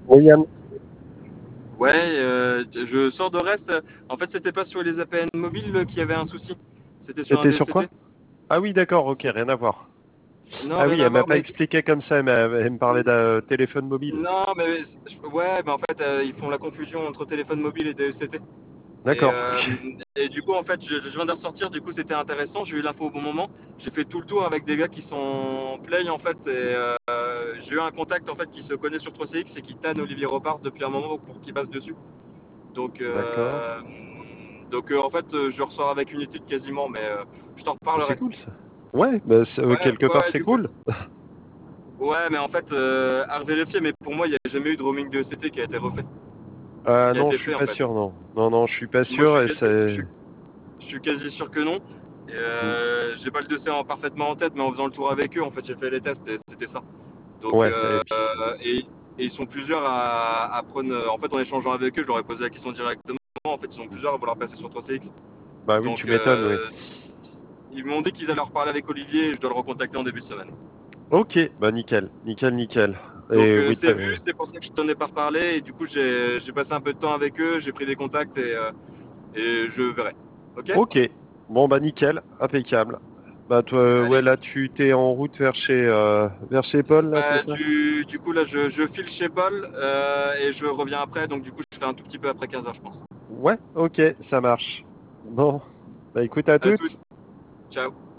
William, Ouais, je sors de reste. En fait, c'était pas sur les APN mobiles qu'il y avait un souci. C'était sur un c'était sur quoi? DECT. Ah oui, d'accord, ok, C'est- rien à voir. Non, Ah rien oui, à elle m'a voir, pas mais expliqué comme ça, elle me parlait d'un téléphone mobile. non, mais ouais, mais en fait, ils font la confusion entre téléphone mobile et DECT. Et, D'accord. euh, et du coup, en fait, je viens de ressortir. Du coup, c'était intéressant. J'ai eu l'info au bon moment. J'ai fait tout le tour avec des gars qui sont play en fait. J'ai eu un contact en fait qui se connaît sur 3CX et qui tanne Olivier Robart depuis un moment pour qu'il passe dessus. Donc, D'accord. euh, donc, en fait, je ressors avec une étude quasiment, mais je t'en Bah, c'est reparlerai. cool ça. Ouais, bah, Ouais, quelque part ouais, c'est du coup. cool. Ouais, mais en fait, à revérifier, mais pour moi, il n'y a jamais eu de roaming de ECT qui a été refait, Ah qui a non, été je suis fait en pas fait. sûr, non. Non, non, je suis pas Moi, sûr et je suis quasi sûr que non. Hmm. J'ai pas le dossier parfaitement en tête, mais en faisant le tour avec eux, en fait, j'ai fait les tests et c'était ça. Donc, Ouais, et puis. et, et ils sont plusieurs à prendre. En fait, en échangeant avec eux, je leur ai posé la question directement. En fait, ils sont plusieurs à vouloir passer sur 3CX. Bah oui, tu Donc, m'étonnes, oui. ils m'ont dit qu'ils allaient en reparler avec Olivier et je dois le recontacter en début de semaine. Ok, bah nickel, nickel, nickel. Donc, Et oui, c'est vu, c'est pour ça que je t'en ai pas reparlé. Et du coup, j'ai passé un peu de temps avec eux, j'ai pris des contacts et je verrai. Ok. ok. Bon bah nickel, impeccable. Bah toi, ouais, Allez. là tu t'es en route vers chez Paul, là, c'est Bah, ça? du coup, là, je file chez Paul et je reviens après. Donc, du coup, je fais un tout petit peu après 15h, je pense. Ouais, ok, ça marche. Bon, bah écoute à À toutes. toutes. Ciao.